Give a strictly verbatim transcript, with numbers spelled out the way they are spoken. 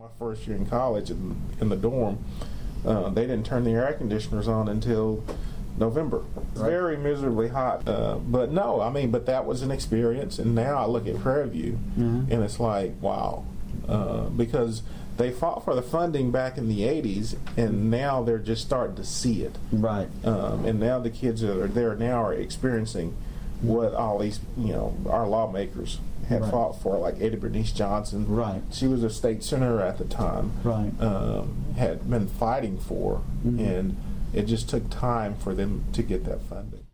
My first year in college in, in the dorm, uh, they didn't turn the air conditioners on until November. Right. Very miserably hot. Uh, but no, I mean, but that was an experience. And now I look at Prairie View, Mm-hmm. and it's like, wow. Uh, because they fought for the funding back in the eighties, and now they're just starting to see it. Right. Um, and now the kids that are there now are experiencing what all these, you know, our lawmakers had Right. fought for, like Eddie Bernice Johnson. Right. She was a state senator at the time. Right. Um, had been fighting for, Mhm. and it just took time for them to get that funding.